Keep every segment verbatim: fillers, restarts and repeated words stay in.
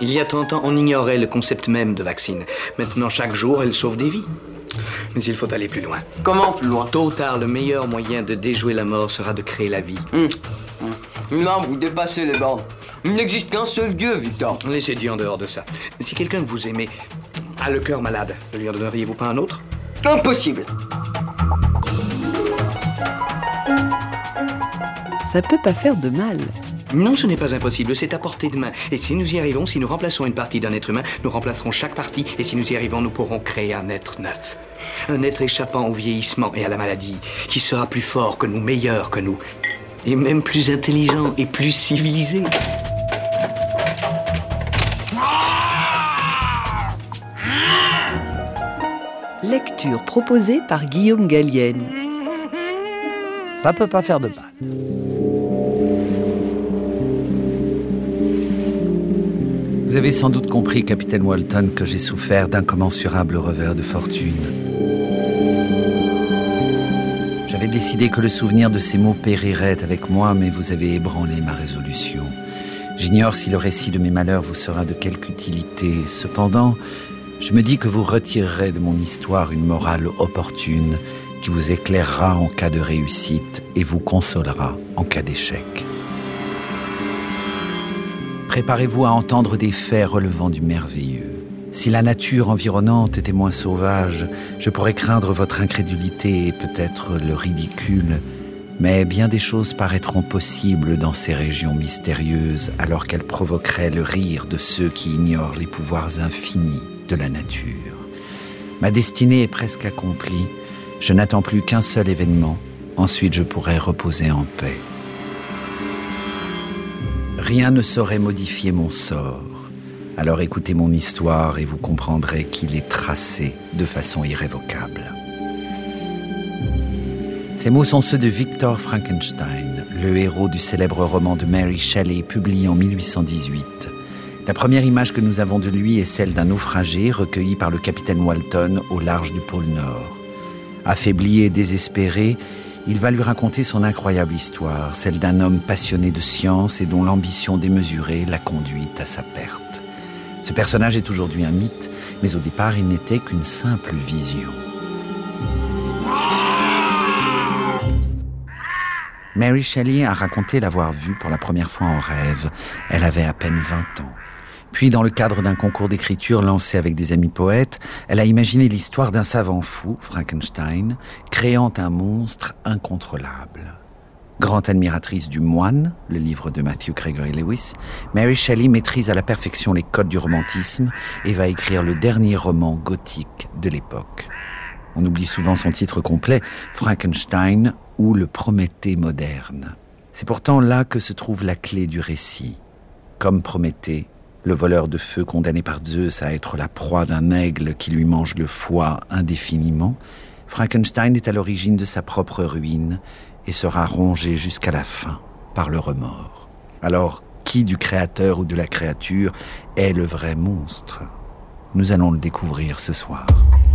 Il y a trente ans, on ignorait le concept même de vaccine. Maintenant, chaque jour, elle sauve des vies. Mais il faut aller plus loin. Comment plus loin? Tôt ou tard, le meilleur moyen de déjouer la mort sera de créer la vie. Mmh. Mmh. Non, vous dépassez les bornes. Il n'existe qu'un seul Dieu, Victor. Laissez Dieu en dehors de ça. Si quelqu'un que vous aimez a le cœur malade, ne lui en donneriez-vous pas un autre? Impossible. Ça peut pas faire de mal. Non, ce n'est pas impossible, c'est à portée de main. Et si nous y arrivons, si nous remplaçons une partie d'un être humain, nous remplacerons chaque partie. Et si nous y arrivons, nous pourrons créer un être neuf. Un être échappant au vieillissement et à la maladie, qui sera plus fort que nous, meilleur que nous. Et même plus intelligent et plus civilisé. Lecture proposée par Guillaume Gallienne. Ça peut pas faire de mal. Vous avez sans doute compris, capitaine Walton, que j'ai souffert d'incommensurables revers de fortune. J'avais décidé que le souvenir de ces mots périrait avec moi, mais vous avez ébranlé ma résolution. J'ignore si le récit de mes malheurs vous sera de quelque utilité. Cependant, je me dis que vous retirerez de mon histoire une morale opportune qui vous éclairera en cas de réussite et vous consolera en cas d'échec. Préparez-vous à entendre des faits relevant du merveilleux. Si la nature environnante était moins sauvage, je pourrais craindre votre incrédulité et peut-être le ridicule, mais bien des choses paraîtront possibles dans ces régions mystérieuses alors qu'elles provoqueraient le rire de ceux qui ignorent les pouvoirs infinis de la nature. Ma destinée est presque accomplie. Je n'attends plus qu'un seul événement. Ensuite, je pourrai reposer en paix. Rien ne saurait modifier mon sort. Alors écoutez mon histoire et vous comprendrez qu'il est tracé de façon irrévocable. Ces mots sont ceux de Victor Frankenstein, le héros du célèbre roman de Mary Shelley publié en mille huit cent dix-huit. La première image que nous avons de lui est celle d'un naufragé recueilli par le capitaine Walton au large du pôle Nord. Affaibli et désespéré, il va lui raconter son incroyable histoire, celle d'un homme passionné de science et dont l'ambition démesurée l'a conduit à sa perte. Ce personnage est aujourd'hui un mythe, mais au départ, il n'était qu'une simple vision. Mary Shelley a raconté l'avoir vu pour la première fois en rêve. Elle avait à peine vingt ans. Puis, dans le cadre d'un concours d'écriture lancé avec des amis poètes, elle a imaginé l'histoire d'un savant fou, Frankenstein, créant un monstre incontrôlable. Grande admiratrice du Moine, le livre de Matthew Gregory Lewis, Mary Shelley maîtrise à la perfection les codes du romantisme et va écrire le dernier roman gothique de l'époque. On oublie souvent son titre complet, Frankenstein ou le Prométhée moderne. C'est pourtant là que se trouve la clé du récit. Comme Prométhée, le voleur de feu condamné par Zeus à être la proie d'un aigle qui lui mange le foie indéfiniment, Frankenstein est à l'origine de sa propre ruine et sera rongé jusqu'à la fin par le remords. Alors, qui du créateur ou de la créature est le vrai monstre? Nous allons le découvrir ce soir.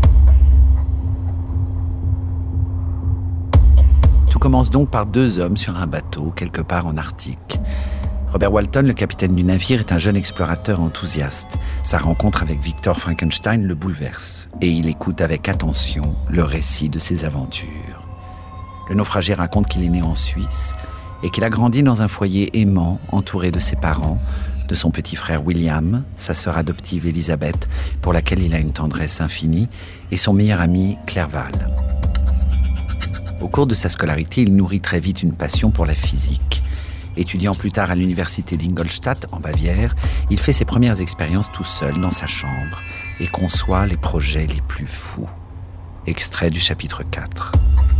Tout commence donc par deux hommes sur un bateau, quelque part en Arctique. Robert Walton, le capitaine du navire, est un jeune explorateur enthousiaste. Sa rencontre avec Victor Frankenstein le bouleverse et il écoute avec attention le récit de ses aventures. Le naufragé raconte qu'il est né en Suisse et qu'il a grandi dans un foyer aimant, entouré de ses parents, de son petit frère William, sa sœur adoptive Elisabeth, pour laquelle il a une tendresse infinie, et son meilleur ami Clerval. Au cours de sa scolarité, il nourrit très vite une passion pour la physique. Étudiant plus tard à l'université d'Ingolstadt, en Bavière, il fait ses premières expériences tout seul dans sa chambre et conçoit les projets les plus fous. Extrait du chapitre quatre.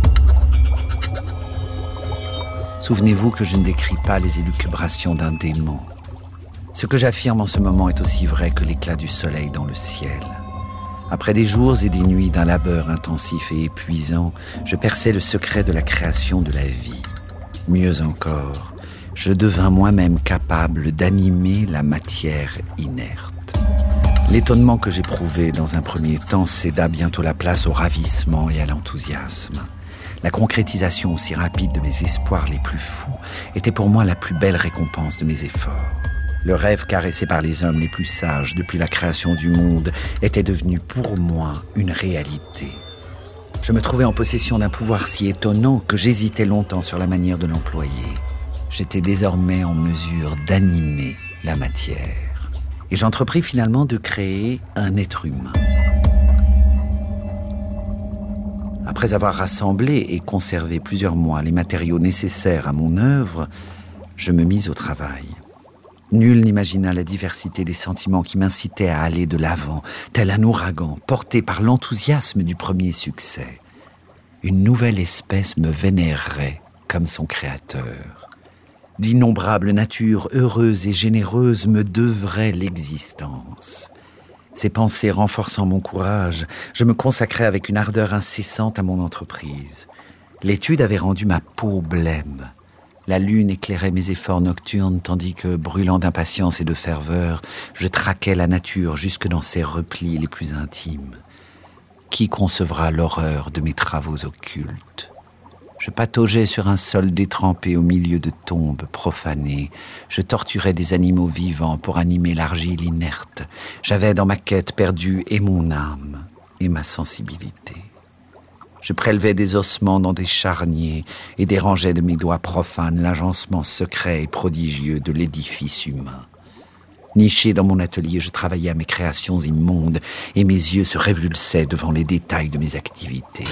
Souvenez-vous que je ne décris pas les élucubrations d'un démon. Ce que j'affirme en ce moment est aussi vrai que l'éclat du soleil dans le ciel. Après des jours et des nuits d'un labeur intensif et épuisant, je perçais le secret de la création de la vie. Mieux encore, je devins moi-même capable d'animer la matière inerte. L'étonnement que j'éprouvais dans un premier temps céda bientôt la place au ravissement et à l'enthousiasme. La concrétisation aussi rapide de mes espoirs les plus fous était pour moi la plus belle récompense de mes efforts. Le rêve caressé par les hommes les plus sages depuis la création du monde était devenu pour moi une réalité. Je me trouvais en possession d'un pouvoir si étonnant que j'hésitais longtemps sur la manière de l'employer. J'étais désormais en mesure d'animer la matière. Et j'entrepris finalement de créer un être humain. Après avoir rassemblé et conservé plusieurs mois les matériaux nécessaires à mon œuvre, je me mis au travail. Nul n'imagina la diversité des sentiments qui m'incitaient à aller de l'avant, tel un ouragan porté par l'enthousiasme du premier succès. Une nouvelle espèce me vénérerait comme son créateur. D'innombrables natures heureuses et généreuses me devraient l'existence. Ces pensées renforçant mon courage, je me consacrais avec une ardeur incessante à mon entreprise. L'étude avait rendu ma peau blême. La lune éclairait mes efforts nocturnes, tandis que, brûlant d'impatience et de ferveur, je traquais la nature jusque dans ses replis les plus intimes. Qui concevra l'horreur de mes travaux occultes ? Je pataugeais sur un sol détrempé au milieu de tombes profanées. Je torturais des animaux vivants pour animer l'argile inerte. J'avais dans ma quête perdu et mon âme et ma sensibilité. Je prélevais des ossements dans des charniers et dérangeais de mes doigts profanes l'agencement secret et prodigieux de l'édifice humain. Niché dans mon atelier, je travaillais à mes créations immondes et mes yeux se révulsaient devant les détails de mes activités.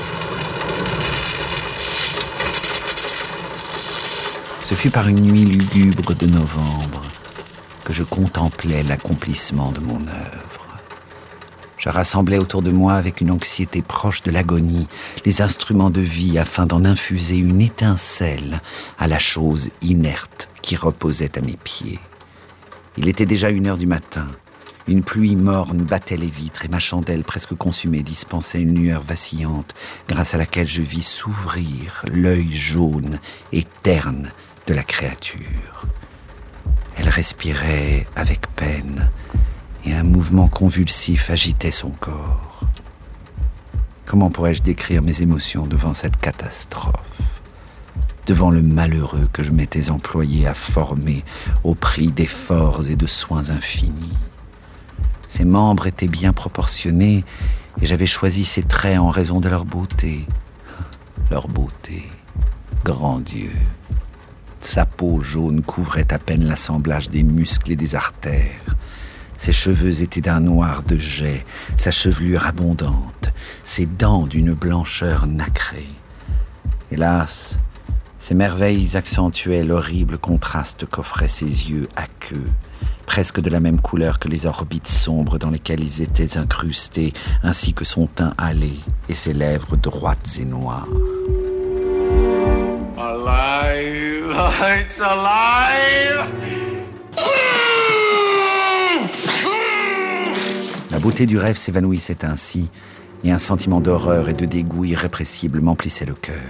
Ce fut par une nuit lugubre de novembre que je contemplais l'accomplissement de mon œuvre. Je rassemblais autour de moi avec une anxiété proche de l'agonie les instruments de vie afin d'en infuser une étincelle à la chose inerte qui reposait à mes pieds. Il était déjà une heure du matin. Une pluie morne battait les vitres et ma chandelle presque consumée dispensait une lueur vacillante grâce à laquelle je vis s'ouvrir l'œil jaune et terne de la créature. Elle respirait avec peine et un mouvement convulsif agitait son corps. Comment pourrais-je décrire mes émotions devant cette catastrophe, devant le malheureux que je m'étais employé à former au prix d'efforts et de soins infinis? Ses membres étaient bien proportionnés et j'avais choisi ses traits en raison de leur beauté. Leur beauté, grand Dieu! Sa peau jaune couvrait à peine l'assemblage des muscles et des artères. Ses cheveux étaient d'un noir de jais, sa chevelure abondante, ses dents d'une blancheur nacrée. Hélas, ces merveilles accentuaient l'horrible contraste qu'offraient ses yeux aqueux, presque de la même couleur que les orbites sombres dans lesquelles ils étaient incrustés, ainsi que son teint hâlé et ses lèvres droites et noires. Alive! It's alive! La beauté du rêve s'évanouissait ainsi, et un sentiment d'horreur et de dégoût irrépressible m'emplissait le cœur.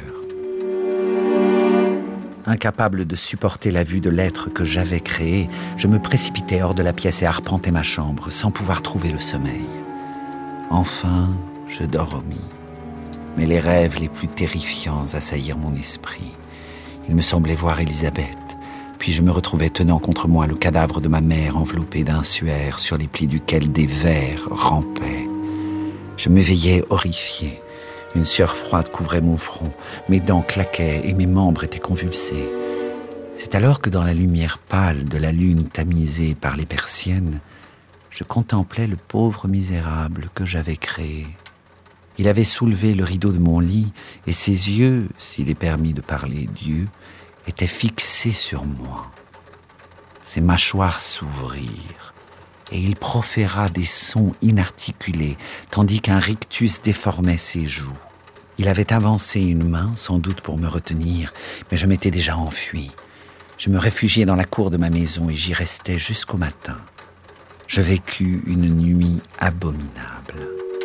Incapable de supporter la vue de l'être que j'avais créé, je me précipitais hors de la pièce et arpentais ma chambre, sans pouvoir trouver le sommeil. Enfin, je dormis. Mais les rêves les plus terrifiants assaillirent mon esprit. Il me semblait voir Élisabeth. Puis je me retrouvais tenant contre moi le cadavre de ma mère enveloppé d'un suaire sur les plis duquel des vers rampaient. Je m'éveillais horrifié. Une sueur froide couvrait mon front, mes dents claquaient et mes membres étaient convulsés. C'est alors que dans la lumière pâle de la lune tamisée par les persiennes, je contemplais le pauvre misérable que j'avais créé. Il avait soulevé le rideau de mon lit et ses yeux, s'il est permis de parler Dieu, était fixé sur moi. Ses mâchoires s'ouvrirent et il proféra des sons inarticulés, tandis qu'un rictus déformait ses joues. Il avait avancé une main, sans doute pour me retenir, mais je m'étais déjà enfui. Je me réfugiai dans la cour de ma maison et j'y restai jusqu'au matin. Je vécus une nuit abominable.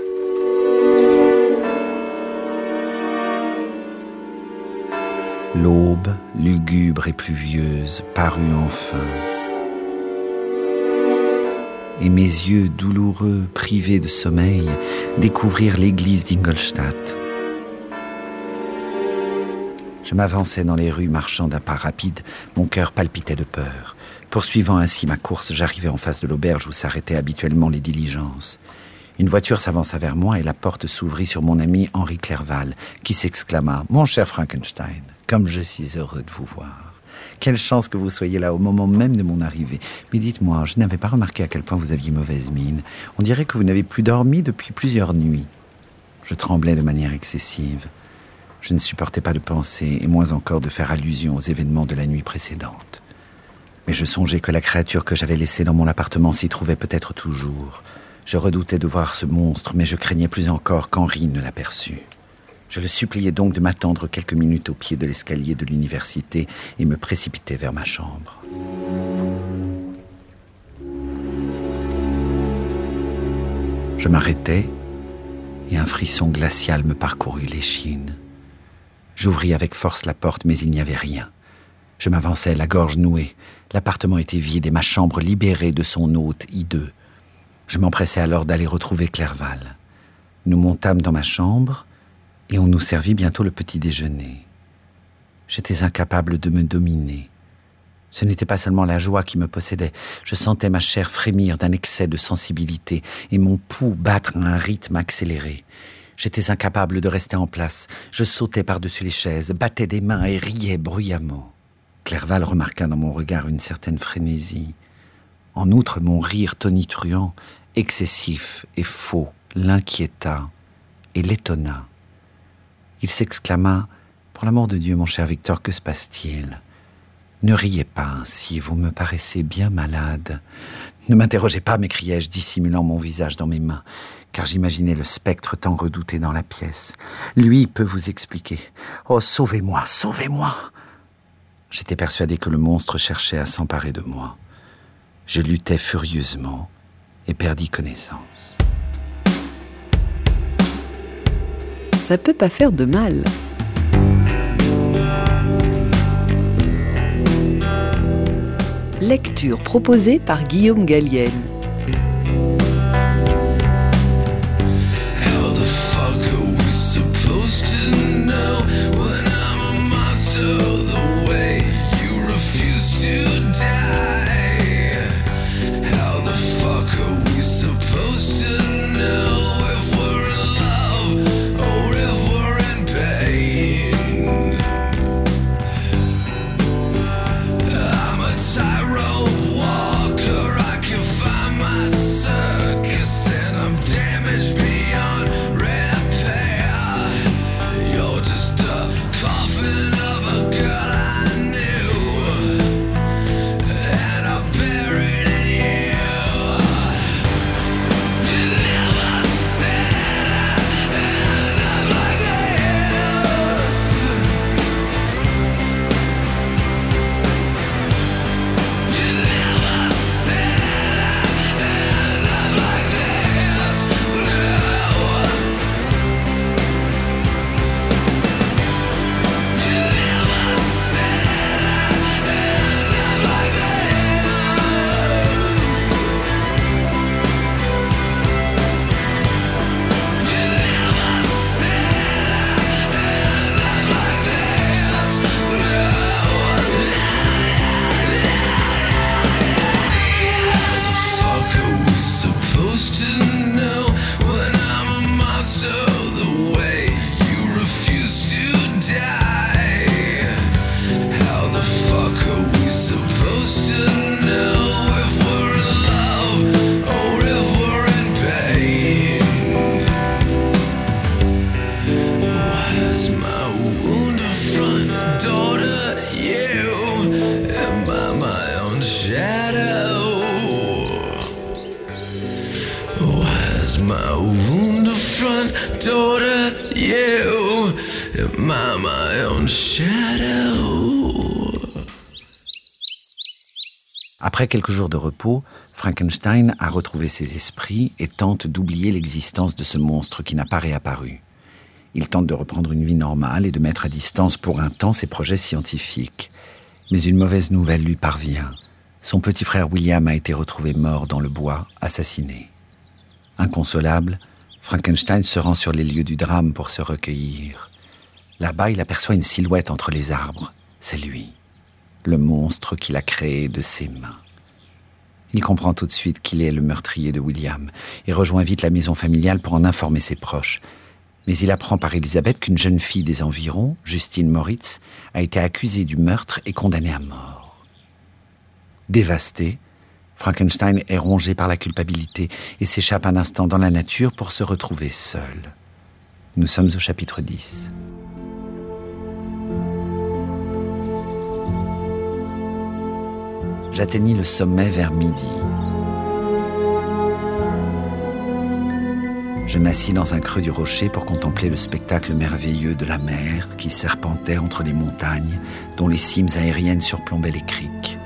L'aube, lugubre et pluvieuse, parut enfin. Et mes yeux douloureux, privés de sommeil, découvrirent l'église d'Ingolstadt. Je m'avançais dans les rues, marchant d'un pas rapide, mon cœur palpitait de peur. Poursuivant ainsi ma course, j'arrivais en face de l'auberge où s'arrêtaient habituellement les diligences. Une voiture s'avança vers moi et la porte s'ouvrit sur mon ami Henri Clerval, qui s'exclama « Mon cher Frankenstein, comme je suis heureux de vous voir. Quelle chance que vous soyez là au moment même de mon arrivée. Mais dites-moi, je n'avais pas remarqué à quel point vous aviez mauvaise mine. On dirait que vous n'avez plus dormi depuis plusieurs nuits. » Je tremblais de manière excessive. Je ne supportais pas de penser, et moins encore de faire allusion aux événements de la nuit précédente. Mais je songeais que la créature que j'avais laissée dans mon appartement s'y trouvait peut-être toujours. Je redoutais de voir ce monstre, mais je craignais plus encore qu'Henri ne l'aperçût. Je le suppliai donc de m'attendre quelques minutes au pied de l'escalier de l'université et me précipitai vers ma chambre. Je m'arrêtai et un frisson glacial me parcourut l'échine. J'ouvris avec force la porte, mais il n'y avait rien. Je m'avançai, la gorge nouée. L'appartement était vide et ma chambre libérée de son hôte hideux. Je m'empressai alors d'aller retrouver Clerval. Nous montâmes dans ma chambre et on nous servit bientôt le petit déjeuner. J'étais incapable de me dominer. Ce n'était pas seulement la joie qui me possédait. Je sentais ma chair frémir d'un excès de sensibilité et mon pouls battre à un rythme accéléré. J'étais incapable de rester en place. Je sautais par-dessus les chaises, battais des mains et riais bruyamment. Clerval remarqua dans mon regard une certaine frénésie. En outre, mon rire tonitruant, excessif et faux, l'inquiéta et l'étonna. Il s'exclama « Pour l'amour de Dieu, mon cher Victor, que se passe-t-il ? Ne riez pas ainsi, vous me paraissez bien malade. » « Ne m'interrogez pas, m'écriai-je, dissimulant mon visage dans mes mains, car j'imaginais le spectre tant redouté dans la pièce. Lui peut vous expliquer. Oh, sauvez-moi, sauvez-moi !» J'étais persuadé que le monstre cherchait à s'emparer de moi. Je luttais furieusement et perdis connaissance. Ça peut pas faire de mal. Lecture proposée par Guillaume Gallienne. How the fuck are we supposed to know when I'm a monster the way you refuse to die? How the fuck are we supposed to know if we're in love or if we're in pain? I'm a tightrope walker, I can find my circus, and I'm damaged beyond repair. You're just a coffin of a girl I knew, and I buried in you. You never said I'd end up like this. You never said I'd end up like this. No. You never said I'd end up like this. You never said I'd end up like this. How the fuck are we supposed to know when I'm a monster the way you refuse to die? How the fuck are we supposed to know if we're in love or if we're in pain? Why is my wound a front door to you? Am I my own shadow? Why is my wound a front door to you? Am I my own shadow? Après quelques jours de repos, Frankenstein a retrouvé ses esprits et tente d'oublier l'existence de ce monstre qui n'a pas réapparu. Il tente de reprendre une vie normale et de mettre à distance pour un temps ses projets scientifiques. Mais une mauvaise nouvelle lui parvient. Son petit frère William a été retrouvé mort dans le bois, assassiné. Inconsolable, Frankenstein se rend sur les lieux du drame pour se recueillir. Là-bas, il aperçoit une silhouette entre les arbres. C'est lui, le monstre qu'il a créé de ses mains. Il comprend tout de suite qu'il est le meurtrier de William et rejoint vite la maison familiale pour en informer ses proches. Mais il apprend par Elisabeth qu'une jeune fille des environs, Justine Moritz, a été accusée du meurtre et condamnée à mort. Dévasté, Frankenstein est rongé par la culpabilité et s'échappe un instant dans la nature pour se retrouver seul. Nous sommes au chapitre dix. J'atteignis le sommet vers midi. Je m'assis dans un creux du rocher pour contempler le spectacle merveilleux de la mer qui serpentait entre les montagnes dont les cimes aériennes surplombaient les criques.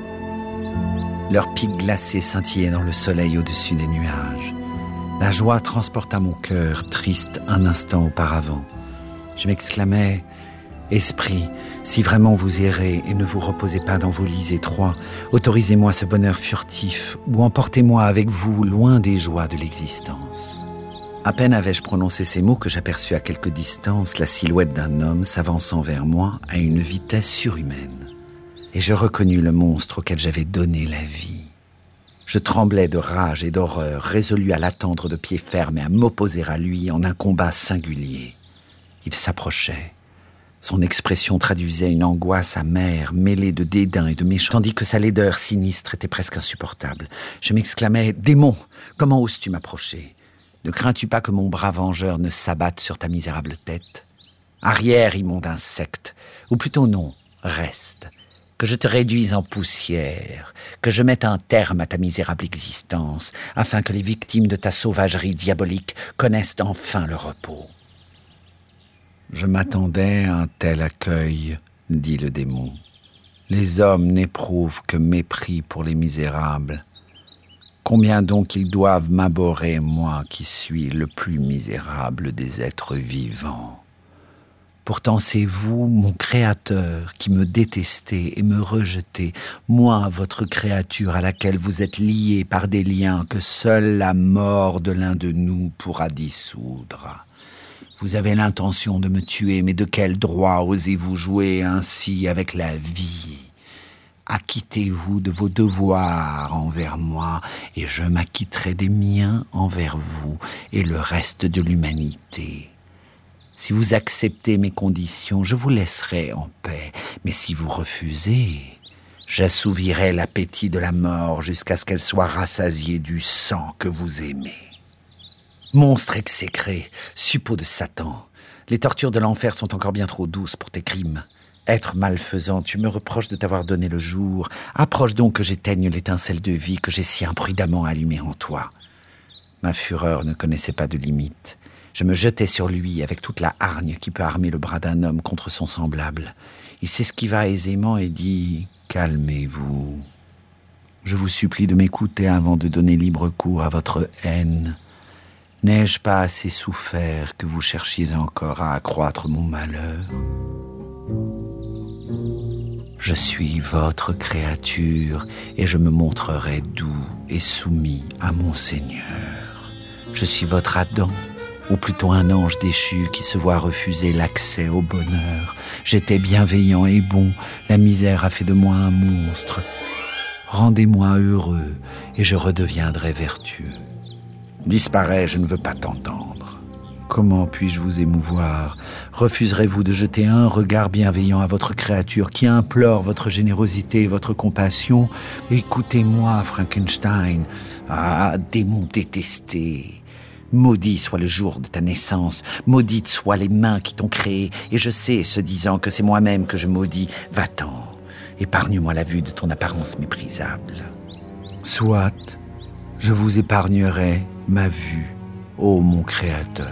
Leurs pics glacés scintillaient dans le soleil au-dessus des nuages. La joie transporta mon cœur, triste un instant auparavant. Je m'exclamais « Esprit, si vraiment vous errez et ne vous reposez pas dans vos lits étroits, autorisez-moi ce bonheur furtif ou emportez-moi avec vous loin des joies de l'existence. » À peine avais-je prononcé ces mots que j'aperçus à quelque distance la silhouette d'un homme s'avançant vers moi à une vitesse surhumaine. Et je reconnus le monstre auquel j'avais donné la vie. Je tremblais de rage et d'horreur, résolu à l'attendre de pied ferme et à m'opposer à lui en un combat singulier. Il s'approchait. Son expression traduisait une angoisse amère, mêlée de dédain et de méchanceté, tandis que sa laideur sinistre était presque insupportable. Je m'exclamais « Démon, comment oses-tu m'approcher ? Ne crains-tu pas que mon bras vengeur ne s'abatte sur ta misérable tête ? Arrière, immonde insecte, ou plutôt non, reste. Que je te réduise en poussière, que je mette un terme à ta misérable existence, afin que les victimes de ta sauvagerie diabolique connaissent enfin le repos. » Je m'attendais à un tel accueil, dit le démon. Les hommes n'éprouvent que mépris pour les misérables. Combien donc ils doivent m'abhorrer, moi qui suis le plus misérable des êtres vivants. Pourtant c'est vous, mon Créateur, qui me détestez et me rejetez, moi, votre créature à laquelle vous êtes liés par des liens que seule la mort de l'un de nous pourra dissoudre. Vous avez l'intention de me tuer, mais de quel droit osez-vous jouer ainsi avec la vie ? Acquittez-vous de vos devoirs envers moi, et je m'acquitterai des miens envers vous et le reste de l'humanité. Si vous acceptez mes conditions, je vous laisserai en paix, mais si vous refusez, j'assouvirai l'appétit de la mort jusqu'à ce qu'elle soit rassasiée du sang que vous aimez. Monstre exécré, suppôt de Satan, les tortures de l'enfer sont encore bien trop douces pour tes crimes. Être malfaisant, tu me reproches de t'avoir donné le jour. Approche donc que j'éteigne l'étincelle de vie que j'ai si imprudemment allumée en toi. Ma fureur ne connaissait pas de limite. Je me jetai sur lui avec toute la hargne qui peut armer le bras d'un homme contre son semblable. Il s'esquiva aisément et dit « Calmez-vous. Je vous supplie de m'écouter avant de donner libre cours à votre haine. N'ai-je pas assez souffert que vous cherchiez encore à accroître mon malheur ? Je suis votre créature et je me montrerai doux et soumis à mon Seigneur. Je suis votre Adam, ou plutôt un ange déchu qui se voit refuser l'accès au bonheur. J'étais bienveillant et bon, la misère a fait de moi un monstre. Rendez-moi heureux et je redeviendrai vertueux. Disparais, je ne veux pas t'entendre. Comment puis-je vous émouvoir ? Refuserez-vous de jeter un regard bienveillant à votre créature qui implore votre générosité et votre compassion ? Écoutez-moi, Frankenstein. Ah, démon détesté. Maudit soit le jour de ta naissance, maudites soient les mains qui t'ont créé, et je sais, ce disant, que c'est moi-même que je maudis. Va-t'en, épargne-moi la vue de ton apparence méprisable. Soit, je vous épargnerai ma vue, ô mon Créateur.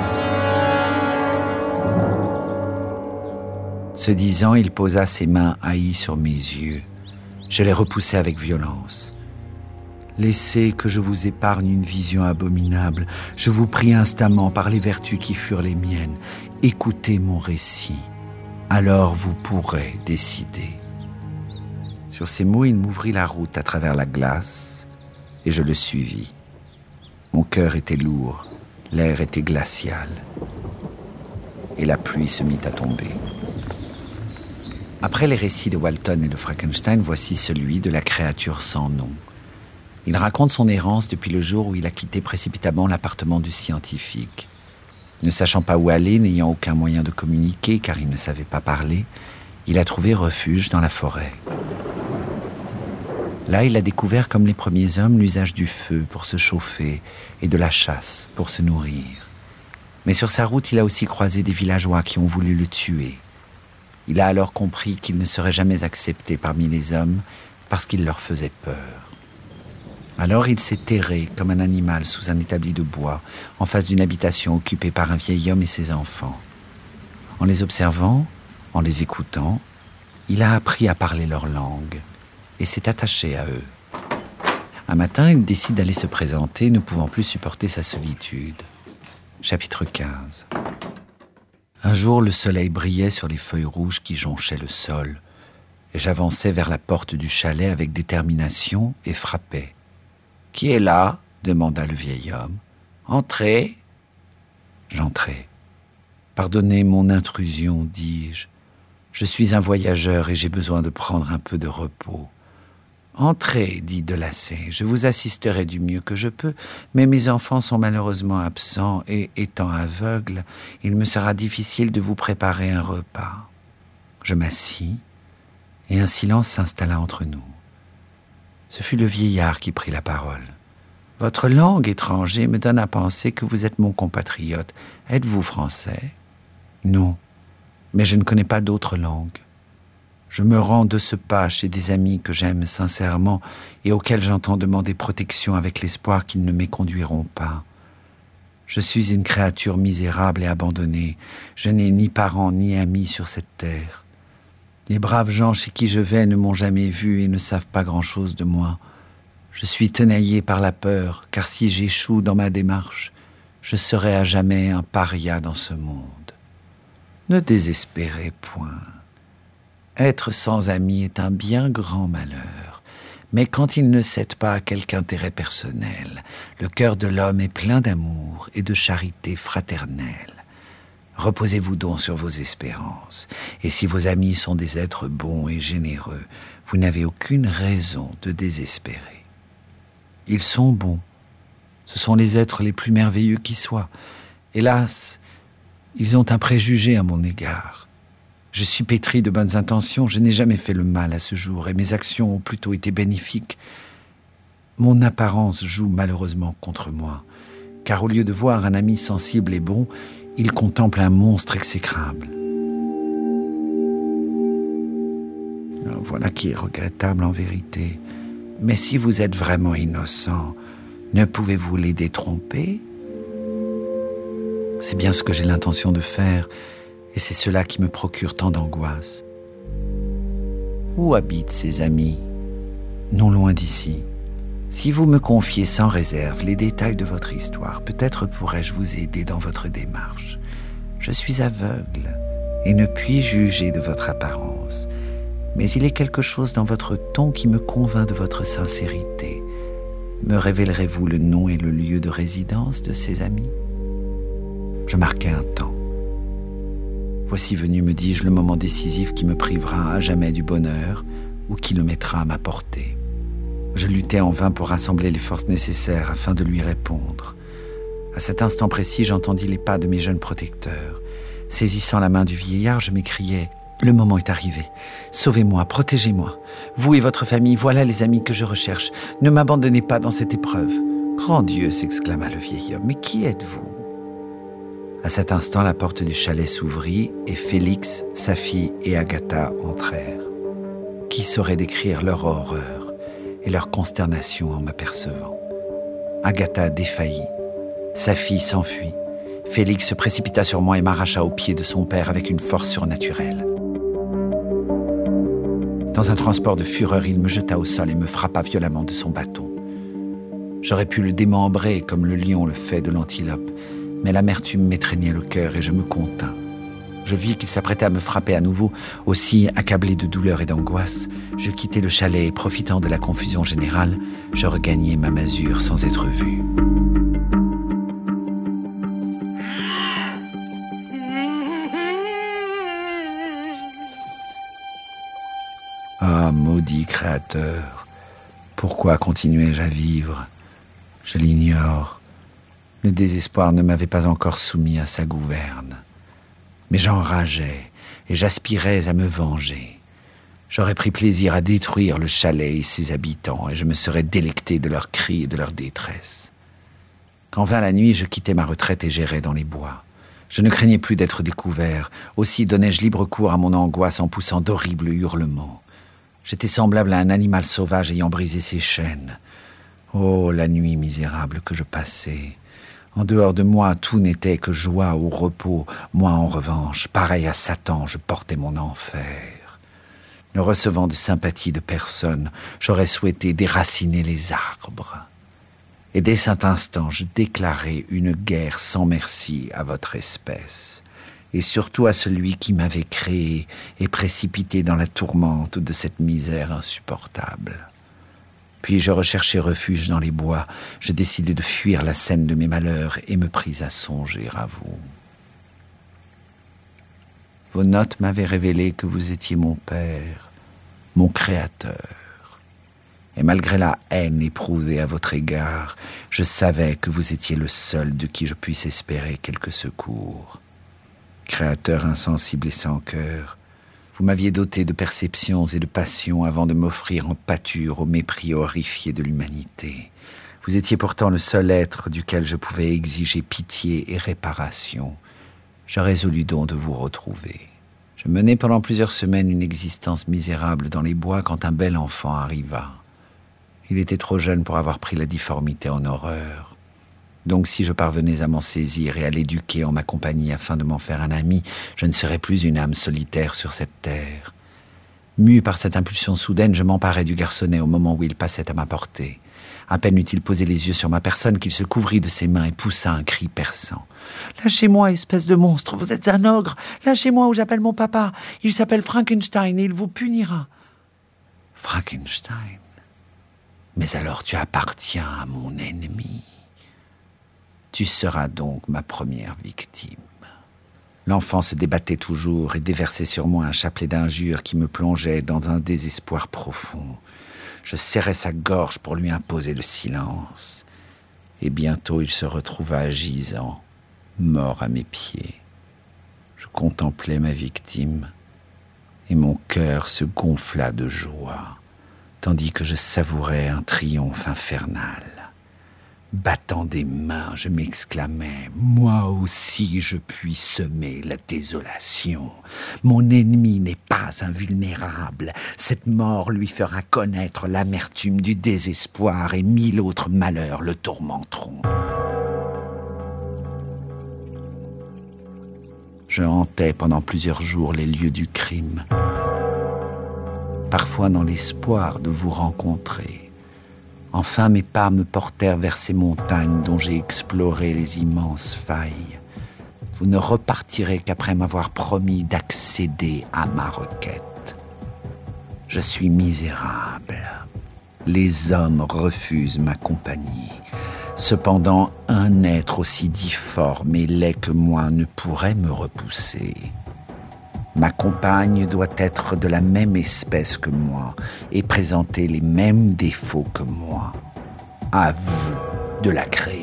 Ce disant, il posa ses mains haïes sur mes yeux. Je les repoussai avec violence. Laissez que je vous épargne une vision abominable. Je vous prie instamment par les vertus qui furent les miennes. Écoutez mon récit. Alors vous pourrez décider. Sur ces mots, il m'ouvrit la route à travers la glace et je le suivis. Mon cœur était lourd, l'air était glacial. et la pluie se mit à tomber. Après les récits de Walton et de Frankenstein, voici celui de la créature sans nom. Il raconte son errance depuis le jour où il a quitté précipitamment l'appartement du scientifique. Ne sachant pas où aller, n'ayant aucun moyen de communiquer car il ne savait pas parler, il a trouvé refuge dans la forêt. Là, il a découvert, comme les premiers hommes, l'usage du feu pour se chauffer et de la chasse pour se nourrir. Mais sur sa route, il a aussi croisé des villageois qui ont voulu le tuer. Il a alors compris qu'il ne serait jamais accepté parmi les hommes parce qu'il leur faisait peur. Alors il s'est terré comme un animal sous un établi de bois, en face d'une habitation occupée par un vieil homme et ses enfants. En les observant, en les écoutant, il a appris à parler leur langue et s'est attaché à eux. Un matin, il décide d'aller se présenter, ne pouvant plus supporter sa solitude. Chapitre quinze. Un jour, le soleil brillait sur les feuilles rouges qui jonchaient le sol, et j'avançais vers la porte du chalet avec détermination et frappais. « Qui est là ?» demanda le vieil homme. « Entrez !» J'entrai. « Pardonnez mon intrusion, dis-je. Je suis un voyageur et j'ai besoin de prendre un peu de repos. »« Entrez, dit Delassay, je vous assisterai du mieux que je peux, mais mes enfants sont malheureusement absents et, étant aveugles, il me sera difficile de vous préparer un repas. » Je m'assis et un silence s'installa entre nous. Ce fut le vieillard qui prit la parole. « Votre langue, étranger, me donne à penser que vous êtes mon compatriote. Êtes-vous français ? » ?»« Non, mais je ne connais pas d'autre langue. Je me rends de ce pas chez des amis que j'aime sincèrement et auxquels j'entends demander protection avec l'espoir qu'ils ne m'éconduiront pas. Je suis une créature misérable et abandonnée. Je n'ai ni parents ni amis sur cette terre. Les braves gens chez qui je vais ne m'ont jamais vu et ne savent pas grand-chose de moi. Je suis tenaillé par la peur, car si j'échoue dans ma démarche, je serai à jamais un paria dans ce monde. Ne désespérez point. Être sans amis est un bien grand malheur, mais quand il ne cède pas à quelque intérêt personnel, le cœur de l'homme est plein d'amour et de charité fraternelle. Reposez-vous donc sur vos espérances, et si vos amis sont des êtres bons et généreux, vous n'avez aucune raison de désespérer. Ils sont bons, ce sont les êtres les plus merveilleux qui soient. Hélas, ils ont un préjugé à mon égard. Je suis pétri de bonnes intentions, je n'ai jamais fait le mal à ce jour, et mes actions ont plutôt été bénéfiques. Mon apparence joue malheureusement contre moi, car au lieu de voir un ami sensible et bon, il contemple un monstre exécrable. Alors, voilà qui est regrettable en vérité. Mais si vous êtes vraiment innocent, ne pouvez-vous les détromper ? C'est bien ce que j'ai l'intention de faire, et c'est cela qui me procure tant d'angoisse. Où habitent ces amis ? Non loin d'ici. Si vous me confiez sans réserve les détails de votre histoire, peut-être pourrais-je vous aider dans votre démarche. Je suis aveugle et ne puis juger de votre apparence, mais il est quelque chose dans votre ton qui me convainc de votre sincérité. Me révélerez-vous le nom et le lieu de résidence de ces amis ? Je marquai un temps. Voici venu, me dis-je, le moment décisif qui me privera à jamais du bonheur ou qui le mettra à ma portée. Je luttais en vain pour rassembler les forces nécessaires afin de lui répondre. À cet instant précis, j'entendis les pas de mes jeunes protecteurs. Saisissant la main du vieillard, je m'écriai « Le moment est arrivé. Sauvez-moi, protégez-moi. Vous et votre famille, voilà les amis que je recherche. Ne m'abandonnez pas dans cette épreuve. » « Grand Dieu !» s'exclama le vieil homme. « Mais qui êtes-vous » À cet instant, la porte du chalet s'ouvrit et Félix, sa fille et Agatha entrèrent. Qui saurait décrire leur horreur et leur consternation en m'apercevant ? Agatha défaillit. Sa fille s'enfuit. Félix se précipita sur moi et m'arracha aux pieds de son père avec une force surnaturelle. Dans un transport de fureur, il me jeta au sol et me frappa violemment de son bâton. J'aurais pu le démembrer comme le lion le fait de l'antilope, mais l'amertume m'étreignait le cœur et je me contins. Je vis qu'il s'apprêtait à me frapper à nouveau. Aussi, accablé de douleur et d'angoisse, je quittai le chalet et, profitant de la confusion générale, je regagnai ma masure sans être vu. Ah, maudit créateur, pourquoi continuais-je à vivre? Je l'ignore. Le désespoir ne m'avait pas encore soumis à sa gouverne. Mais j'enrageais et j'aspirais à me venger. J'aurais pris plaisir à détruire le chalet et ses habitants, et je me serais délecté de leurs cris et de leur détresse. Quand vint la nuit, je quittai ma retraite et j'errais dans les bois. Je ne craignais plus d'être découvert, aussi donnais-je libre cours à mon angoisse en poussant d'horribles hurlements. J'étais semblable à un animal sauvage ayant brisé ses chaînes. Oh, la nuit misérable que je passais! En dehors de moi, tout n'était que joie ou repos. Moi, en revanche, pareil à Satan, je portais mon enfer. Ne recevant de sympathie de personne, j'aurais souhaité déraciner les arbres. Et dès cet instant, je déclarai une guerre sans merci à votre espèce, et surtout à celui qui m'avait créé et précipité dans la tourmente de cette misère insupportable. Puis je recherchai refuge dans les bois, je décidai de fuir la scène de mes malheurs et me pris à songer à vous. Vos notes m'avaient révélé que vous étiez mon père, mon créateur. Et malgré la haine éprouvée à votre égard, je savais que vous étiez le seul de qui je puisse espérer quelque secours. Créateur insensible et sans cœur, vous m'aviez doté de perceptions et de passions avant de m'offrir en pâture au mépris horrifié de l'humanité. Vous étiez pourtant le seul être duquel je pouvais exiger pitié et réparation. Je résolus donc de vous retrouver. Je menai pendant plusieurs semaines une existence misérable dans les bois quand un bel enfant arriva. Il était trop jeune pour avoir pris la difformité en horreur. Donc si je parvenais à m'en saisir et à l'éduquer en ma compagnie afin de m'en faire un ami, je ne serais plus une âme solitaire sur cette terre. Mû par cette impulsion soudaine, je m'emparai du garçonnet au moment où il passait à ma portée. À peine eut-il posé les yeux sur ma personne qu'il se couvrit de ses mains et poussa un cri perçant. « Lâchez-moi, espèce de monstre, vous êtes un ogre! Lâchez-moi ou j'appelle mon papa! Il s'appelle Frankenstein et il vous punira! » Frankenstein? Mais alors tu appartiens à mon ennemi. Tu seras donc ma première victime. L'enfant se débattait toujours et déversait sur moi un chapelet d'injures qui me plongeait dans un désespoir profond. Je serrais sa gorge pour lui imposer le silence. Et bientôt il se retrouva gisant, mort à mes pieds. Je contemplais ma victime et mon cœur se gonfla de joie, tandis que je savourais un triomphe infernal. Battant des mains, je m'exclamais « Moi aussi je puis semer la désolation. Mon ennemi n'est pas invulnérable. Cette mort lui fera connaître l'amertume du désespoir et mille autres malheurs le tourmenteront. » Je hantais pendant plusieurs jours les lieux du crime, parfois dans l'espoir de vous rencontrer. Enfin, mes pas me portèrent vers ces montagnes dont j'ai exploré les immenses failles. Vous ne repartirez qu'après m'avoir promis d'accéder à ma requête. Je suis misérable. Les hommes refusent ma compagnie. Cependant, un être aussi difforme et laid que moi ne pourrait me repousser. Ma compagne doit être de la même espèce que moi et présenter les mêmes défauts que moi. À vous de la créer.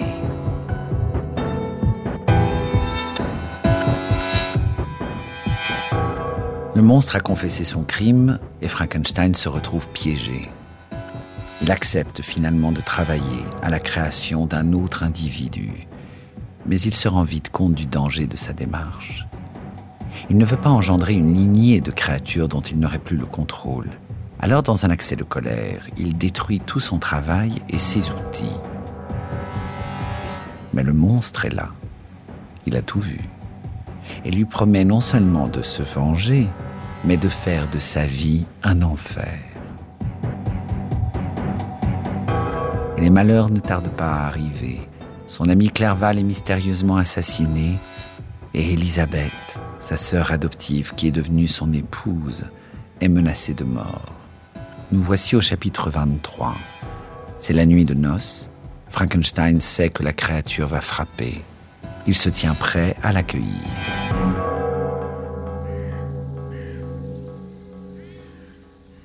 Le monstre a confessé son crime et Frankenstein se retrouve piégé. Il accepte finalement de travailler à la création d'un autre individu, mais il se rend vite compte du danger de sa démarche. Il ne veut pas engendrer une lignée de créatures dont il n'aurait plus le contrôle. Alors, dans un accès de colère, il détruit tout son travail et ses outils. Mais le monstre est là. Il a tout vu. Et lui promet non seulement de se venger, mais de faire de sa vie un enfer. Et les malheurs ne tardent pas à arriver. Son ami Clerval est mystérieusement assassiné, et Elisabeth, sa sœur adoptive qui est devenue son épouse, est menacée de mort. Nous voici au chapitre vingt-trois. C'est la nuit de noces. Frankenstein sait que la créature va frapper. Il se tient prêt à l'accueillir.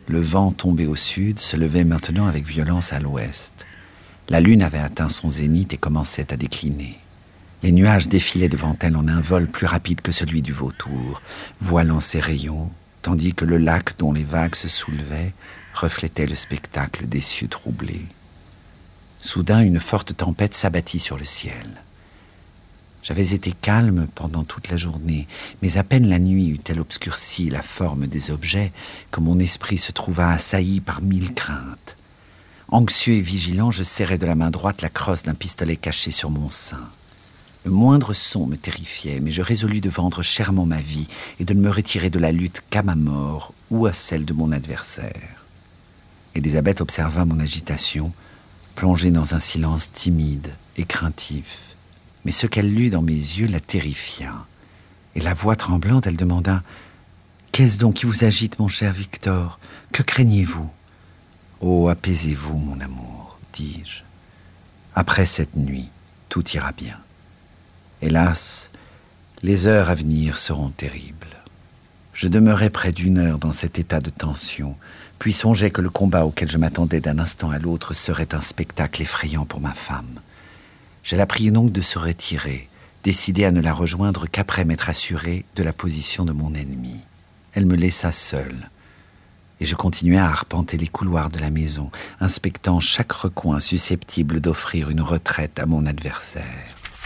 Le vent tombé au sud se levait maintenant avec violence à l'ouest. La lune avait atteint son zénith et commençait à décliner. Les nuages défilaient devant elle en un vol plus rapide que celui du vautour, voilant ses rayons, tandis que le lac dont les vagues se soulevaient reflétait le spectacle des cieux troublés. Soudain, une forte tempête s'abattit sur le ciel. J'avais été calme pendant toute la journée, mais à peine la nuit eut-elle obscurci la forme des objets que mon esprit se trouva assailli par mille craintes. Anxieux et vigilant, je serrais de la main droite la crosse d'un pistolet caché sur mon sein. Le moindre son me terrifiait, mais je résolus de vendre chèrement ma vie et de ne me retirer de la lutte qu'à ma mort ou à celle de mon adversaire. Élisabeth observa mon agitation, plongée dans un silence timide et craintif. Mais ce qu'elle lut dans mes yeux la terrifia. Et la voix tremblante, elle demanda « Qu'est-ce donc qui vous agite, mon cher Victor? Que craignez-vous ?»« Oh, apaisez-vous, mon amour, dis-je. Après cette nuit, tout ira bien. Hélas, les heures à venir seront terribles. » Je demeurai près d'une heure dans cet état de tension, puis songeai que le combat auquel je m'attendais d'un instant à l'autre serait un spectacle effrayant pour ma femme. Je la priai donc de se retirer, décidée à ne la rejoindre qu'après m'être assuré de la position de mon ennemi. Elle me laissa seule, et je continuai à arpenter les couloirs de la maison, inspectant chaque recoin susceptible d'offrir une retraite à mon adversaire.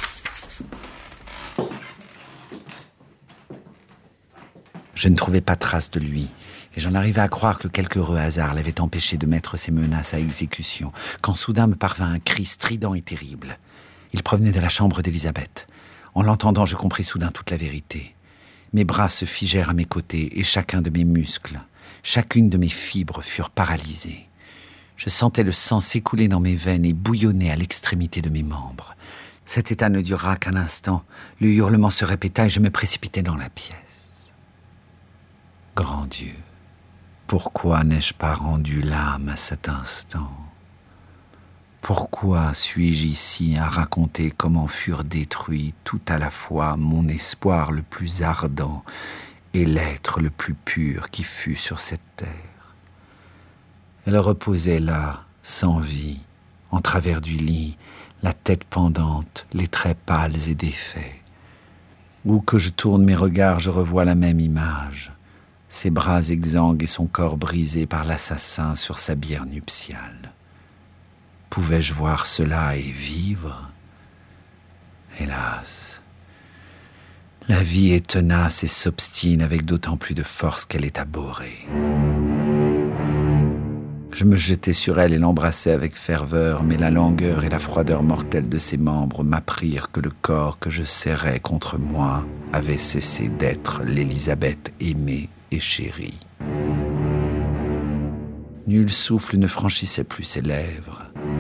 Je ne trouvais pas trace de lui, et j'en arrivais à croire que quelque heureux hasard l'avait empêché de mettre ses menaces à exécution, quand soudain me parvint un cri strident et terrible. Il provenait de la chambre d'Élisabeth. En l'entendant, je compris soudain toute la vérité. Mes bras se figèrent à mes côtés, et chacun de mes muscles, chacune de mes fibres furent paralysés. Je sentais le sang s'écouler dans mes veines et bouillonner à l'extrémité de mes membres. Cet état ne dura qu'un instant. Le hurlement se répéta et je me précipitai dans la pièce. Grand Dieu, pourquoi n'ai-je pas rendu l'âme à cet instant ? Pourquoi suis-je ici à raconter comment furent détruits tout à la fois mon espoir le plus ardent et l'être le plus pur qui fut sur cette terre ? Elle reposait là, sans vie, en travers du lit, la tête pendante, les traits pâles et défaits. Où que je tourne mes regards, je revois la même image, ses bras exsangues et son corps brisé par l'assassin sur sa bière nuptiale. Pouvais-je voir cela et vivre ? Hélas, la vie est tenace et s'obstine avec d'autant plus de force qu'elle est abhorrée. Je me jetai sur elle et l'embrassai avec ferveur, mais la langueur et la froideur mortelle de ses membres m'apprirent que le corps que je serrais contre moi avait cessé d'être l'Élisabeth aimée et chérie. Nul souffle ne franchissait plus ses lèvres.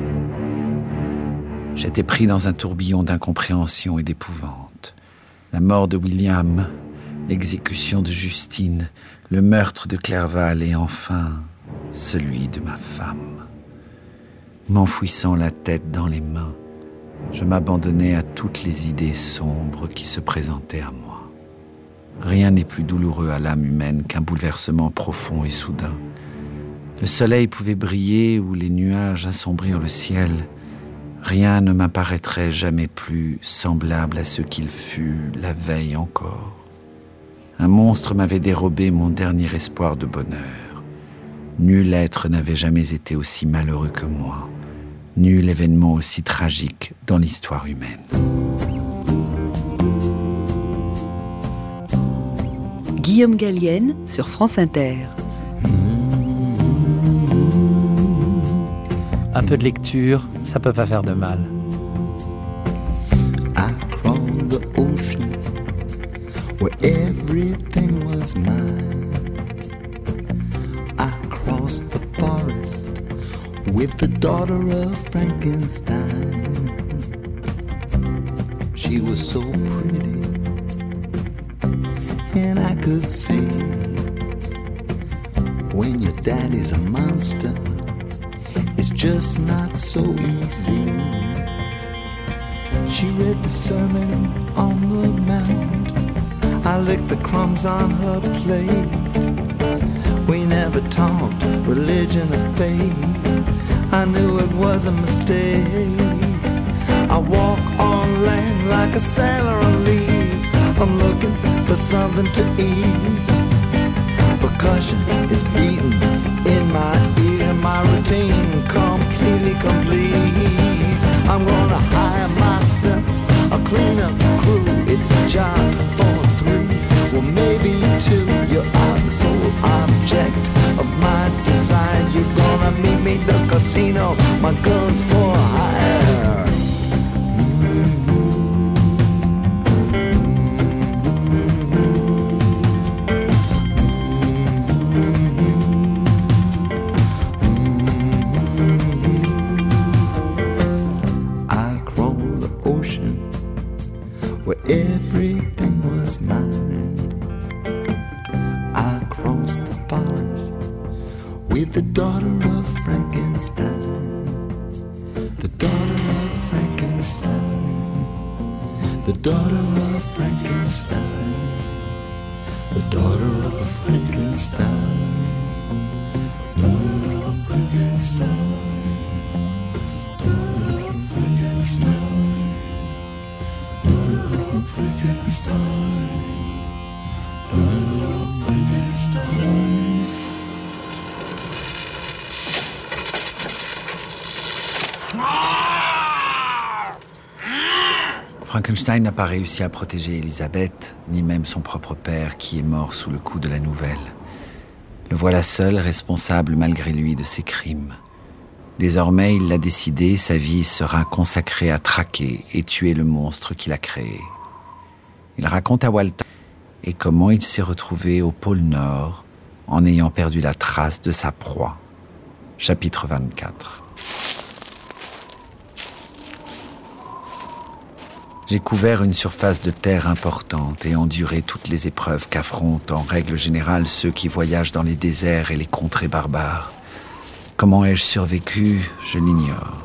J'étais pris dans un tourbillon d'incompréhension et d'épouvante. La mort de William, l'exécution de Justine, le meurtre de Clerval et enfin celui de ma femme. M'enfouissant la tête dans les mains, je m'abandonnais à toutes les idées sombres qui se présentaient à moi. Rien n'est plus douloureux à l'âme humaine qu'un bouleversement profond et soudain. Le soleil pouvait briller ou les nuages assombrir le ciel. Rien ne m'apparaîtrait jamais plus semblable à ce qu'il fut la veille encore. Un monstre m'avait dérobé mon dernier espoir de bonheur. Nul être n'avait jamais été aussi malheureux que moi. Nul événement aussi tragique dans l'histoire humaine. Guillaume Gallienne sur France Inter. Un peu de lecture, ça peut pas faire de mal. I crawled the ocean where everything was mine. I crossed the forest with the daughter of Frankenstein. She was so pretty, and I could see when your daddy's a monster, it's just not so easy. She read the Sermon on the Mount, I licked the crumbs on her plate. We never never talked religion or faith. I knew it was a mistake. I walk on land like a sailor on leave. I'm looking for something to eat. Percussion is beating in my ear. My routine completely complete. I'm gonna hire myself a cleanup crew. It's a job for three, well maybe two. You are the sole object of my desire. You're gonna meet me at the casino. My gun's for hire. Everything was mine. I crossed the forest with the daughter of Frankenstein. The daughter of Frankenstein. The daughter of Frankenstein. The daughter of Frankenstein. Daughter of Frankenstein. Daughter of Frankenstein. Frankenstein, oh, Frankenstein. Frankenstein n'a pas réussi à protéger Elisabeth, ni même son propre père qui est mort sous le coup de la nouvelle. Le voilà seul, responsable malgré lui de ses crimes. Désormais, il l'a décidé, sa vie sera consacrée à traquer et tuer le monstre qu'il a créé. Il raconte à Walter et comment il s'est retrouvé au pôle Nord en ayant perdu la trace de sa proie. Chapitre vingt-quatre. J'ai couvert une surface de terre importante et enduré toutes les épreuves qu'affrontent en règle générale ceux qui voyagent dans les déserts et les contrées barbares. Comment ai-je survécu, je l'ignore.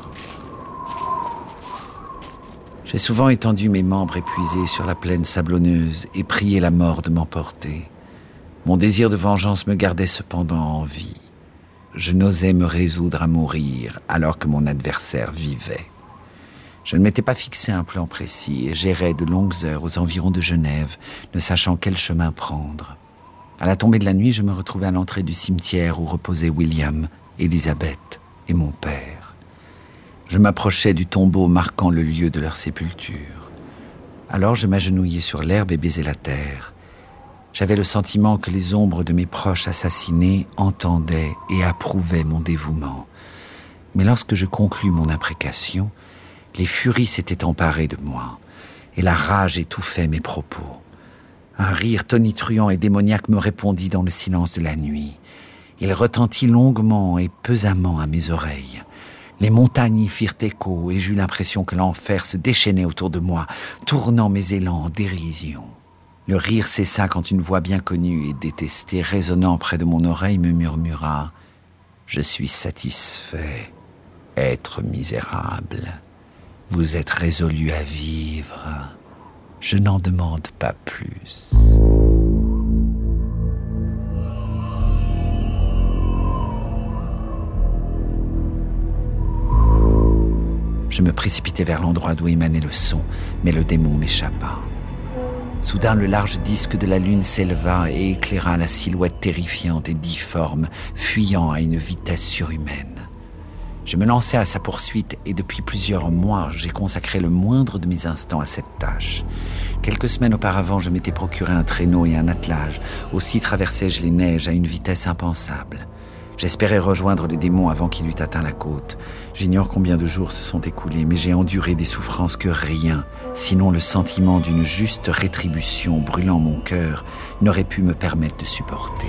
J'ai souvent étendu mes membres épuisés sur la plaine sablonneuse et prié la mort de m'emporter. Mon désir de vengeance me gardait cependant en vie. Je n'osais me résoudre à mourir alors que mon adversaire vivait. Je ne m'étais pas fixé un plan précis et j'errais de longues heures aux environs de Genève, ne sachant quel chemin prendre. À la tombée de la nuit, je me retrouvais à l'entrée du cimetière où reposaient William, Elisabeth et mon père. Je m'approchais du tombeau marquant le lieu de leur sépulture. Alors je m'agenouillais sur l'herbe et baisais la terre. J'avais le sentiment que les ombres de mes proches assassinés entendaient et approuvaient mon dévouement. Mais lorsque je conclus mon imprécation, les furies s'étaient emparées de moi, et la rage étouffait mes propos. Un rire tonitruant et démoniaque me répondit dans le silence de la nuit. Il retentit longuement et pesamment à mes oreilles. Les montagnes y firent écho, et j'eus l'impression que l'enfer se déchaînait autour de moi, tournant mes élans en dérision. Le rire cessa quand une voix bien connue et détestée, résonnant près de mon oreille, me murmura « Je suis satisfait, être misérable. Vous êtes résolu à vivre. Je n'en demande pas plus. » Je me précipitai vers l'endroit d'où émanait le son, mais le démon m'échappa. Soudain, le large disque de la lune s'éleva et éclaira la silhouette terrifiante et difforme, fuyant à une vitesse surhumaine. Je me lançai à sa poursuite et depuis plusieurs mois, j'ai consacré le moindre de mes instants à cette tâche. Quelques semaines auparavant, je m'étais procuré un traîneau et un attelage. Aussi traversai-je les neiges à une vitesse impensable. J'espérais rejoindre les démons avant qu'il eût atteint la côte. J'ignore combien de jours se sont écoulés, mais j'ai enduré des souffrances que rien, sinon le sentiment d'une juste rétribution brûlant mon cœur, n'aurait pu me permettre de supporter.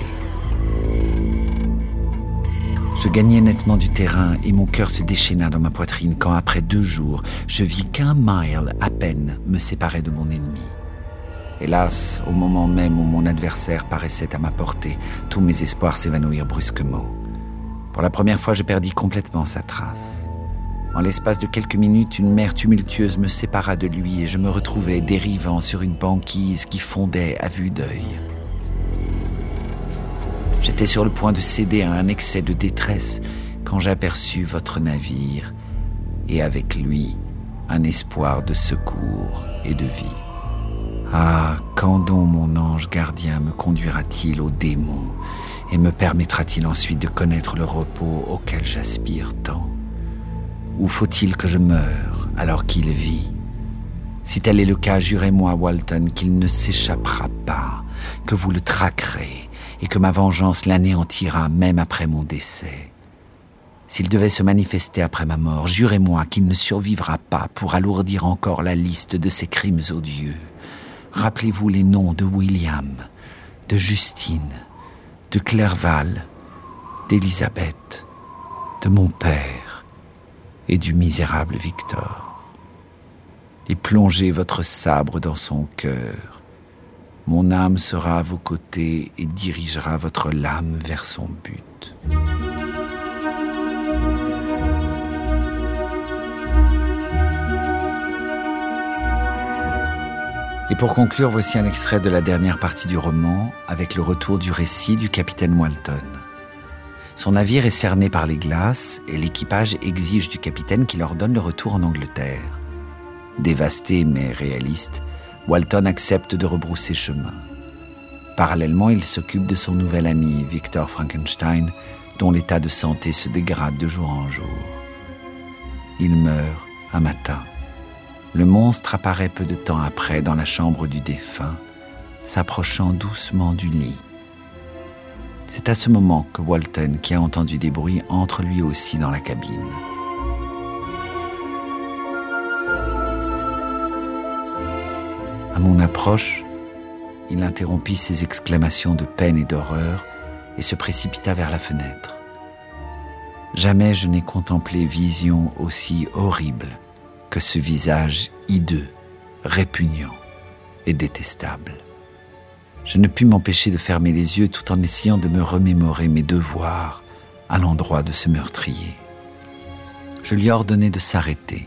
Je gagnais nettement du terrain et mon cœur se déchaîna dans ma poitrine quand, après deux jours, je vis qu'un mile à peine me séparait de mon ennemi. Hélas, au moment même où mon adversaire paraissait à ma portée, tous mes espoirs s'évanouirent brusquement. Pour la première fois, je perdis complètement sa trace. En l'espace de quelques minutes, une mer tumultueuse me sépara de lui et je me retrouvais dérivant sur une banquise qui fondait à vue d'œil. J'étais sur le point de céder à un excès de détresse quand j'aperçus votre navire et avec lui un espoir de secours et de vie. Ah, quand donc mon ange gardien me conduira-t-il au démon et me permettra-t-il ensuite de connaître le repos auquel j'aspire tant? Ou faut-il que je meure alors qu'il vit? Si tel est le cas, jurez-moi, Walton, qu'il ne s'échappera pas, que vous le traquerez et que ma vengeance l'anéantira même après mon décès. S'il devait se manifester après ma mort, jurez-moi qu'il ne survivra pas pour alourdir encore la liste de ces crimes odieux. Rappelez-vous les noms de William, de Justine, de Clerval, d'Élisabeth, de mon père et du misérable Victor. Et plongez votre sabre dans son cœur. Mon âme sera à vos côtés et dirigera votre lame vers son but. Et pour conclure, voici un extrait de la dernière partie du roman, avec le retour du récit du capitaine Walton. Son navire est cerné par les glaces et l'équipage exige du capitaine qu'il ordonne le retour en Angleterre. Dévasté mais réaliste, Walton accepte de rebrousser chemin. Parallèlement, il s'occupe de son nouvel ami, Victor Frankenstein, dont l'état de santé se dégrade de jour en jour. Il meurt un matin. Le monstre apparaît peu de temps après dans la chambre du défunt, s'approchant doucement du lit. C'est à ce moment que Walton, qui a entendu des bruits, entre lui aussi dans la cabine. À mon approche, il interrompit ses exclamations de peine et d'horreur et se précipita vers la fenêtre. Jamais je n'ai contemplé vision aussi horrible que ce visage hideux, répugnant et détestable. Je ne pus m'empêcher de fermer les yeux tout en essayant de me remémorer mes devoirs à l'endroit de ce meurtrier. Je lui ordonnai de s'arrêter.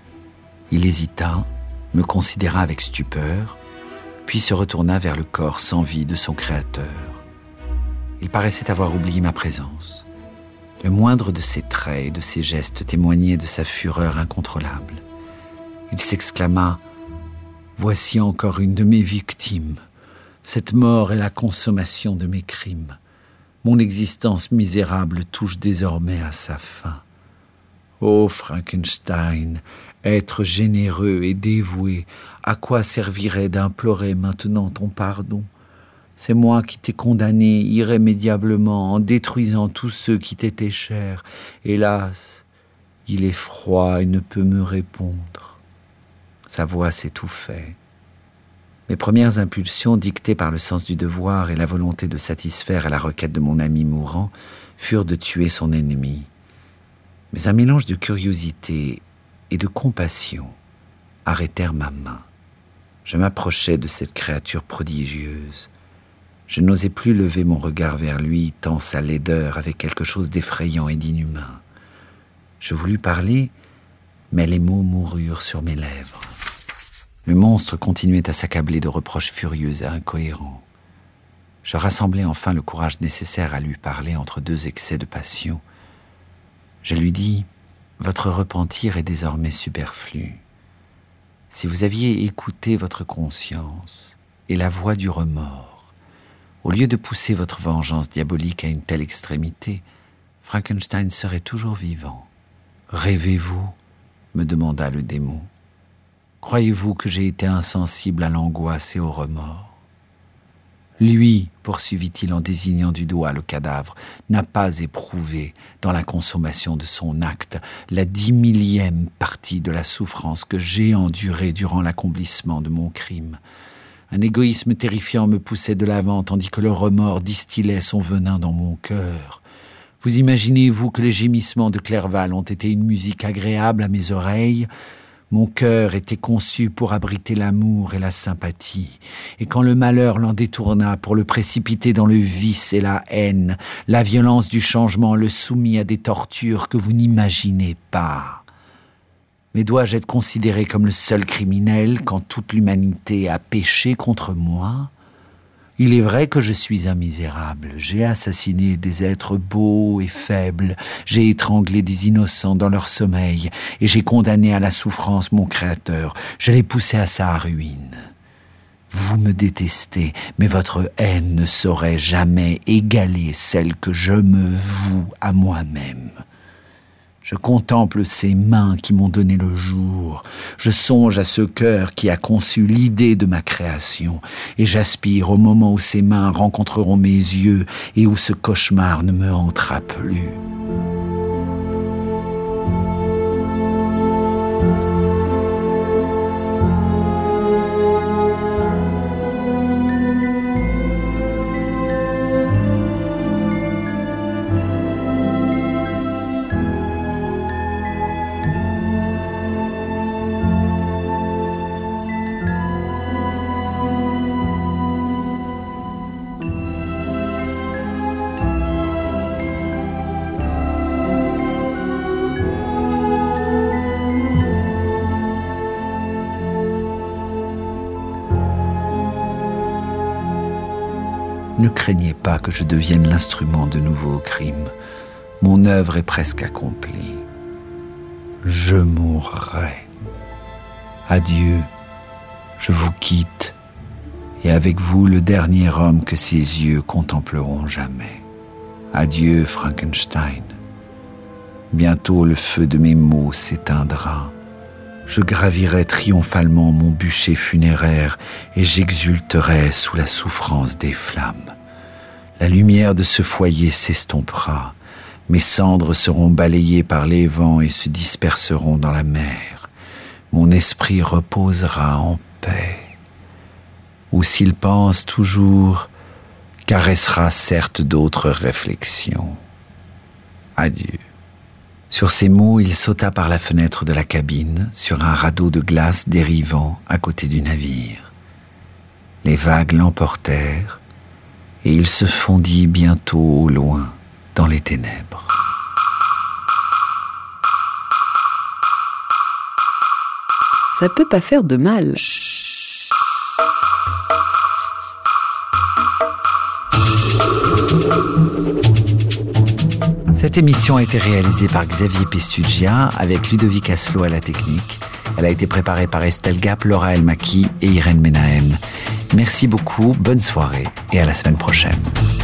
Il hésita, me considéra avec stupeur, puis se retourna vers le corps sans vie de son créateur. Il paraissait avoir oublié ma présence. Le moindre de ses traits et de ses gestes témoignait de sa fureur incontrôlable. Il s'exclama « Voici encore une de mes victimes. Cette mort est la consommation de mes crimes. Mon existence misérable touche désormais à sa fin. Ô Frankenstein, être généreux et dévoué, à quoi servirait d'implorer maintenant ton pardon? C'est moi qui t'ai condamné irrémédiablement en détruisant tous ceux qui t'étaient chers. Hélas, il est froid et ne peut me répondre. » Sa voix s'étouffait. Mes premières impulsions, dictées par le sens du devoir et la volonté de satisfaire à la requête de mon ami mourant, furent de tuer son ennemi. Mais un mélange de curiosité et de compassion arrêtèrent ma main. Je m'approchais de cette créature prodigieuse. Je n'osais plus lever mon regard vers lui, tant sa laideur avait quelque chose d'effrayant et d'inhumain. Je voulus parler, mais les mots moururent sur mes lèvres. Le monstre continuait à s'accabler de reproches furieux et incohérents. Je rassemblai enfin le courage nécessaire à lui parler entre deux excès de passion. Je lui dis « Votre repentir est désormais superflu. Si vous aviez écouté votre conscience et la voix du remords, au lieu de pousser votre vengeance diabolique à une telle extrémité, Frankenstein serait toujours vivant. Rêvez-vous ? Me demanda le démon. Croyez-vous que j'ai été insensible à l'angoisse et au remords? Lui, poursuivit-il en désignant du doigt le cadavre, n'a pas éprouvé, dans la consommation de son acte, la dix millième partie de la souffrance que j'ai endurée durant l'accomplissement de mon crime. Un égoïsme terrifiant me poussait de l'avant, tandis que le remords distillait son venin dans mon cœur. Vous imaginez-vous que les gémissements de Clerval ont été une musique agréable à mes oreilles? Mon cœur était conçu pour abriter l'amour et la sympathie, et quand le malheur l'en détourna pour le précipiter dans le vice et la haine, la violence du changement le soumit à des tortures que vous n'imaginez pas. Mais dois-je être considéré comme le seul criminel quand toute l'humanité a péché contre moi? Il est vrai que je suis un misérable. J'ai assassiné des êtres beaux et faibles. J'ai étranglé des innocents dans leur sommeil. Et j'ai condamné à la souffrance mon Créateur. Je l'ai poussé à sa ruine. Vous me détestez, mais votre haine ne saurait jamais égaler celle que je me voue à moi-même. Je contemple ces mains qui m'ont donné le jour. Je songe à ce cœur qui a conçu l'idée de ma création. Et j'aspire au moment où ces mains rencontreront mes yeux et où ce cauchemar ne me hantera plus. Ne craignez pas que je devienne l'instrument de nouveaux crimes. Mon œuvre est presque accomplie. Je mourrai. Adieu, je vous quitte, et avec vous le dernier homme que ses yeux contempleront jamais. Adieu, Frankenstein. Bientôt le feu de mes mots s'éteindra. Je gravirai triomphalement mon bûcher funéraire et j'exulterai sous la souffrance des flammes. La lumière de ce foyer s'estompera. Mes cendres seront balayées par les vents et se disperseront dans la mer. Mon esprit reposera en paix. Ou s'il pense toujours, caressera certes d'autres réflexions. Adieu. Sur ces mots, il sauta par la fenêtre de la cabine, sur un radeau de glace dérivant à côté du navire. Les vagues l'emportèrent, et il se fondit bientôt au loin dans les ténèbres. Ça peut pas faire de mal. Cette émission a été réalisée par Xavier Pestugia avec Ludovic Asselot à la technique. Elle a été préparée par Estelle Gap, Laura Elmaki et Irène Menahem. Merci beaucoup, bonne soirée et à la semaine prochaine.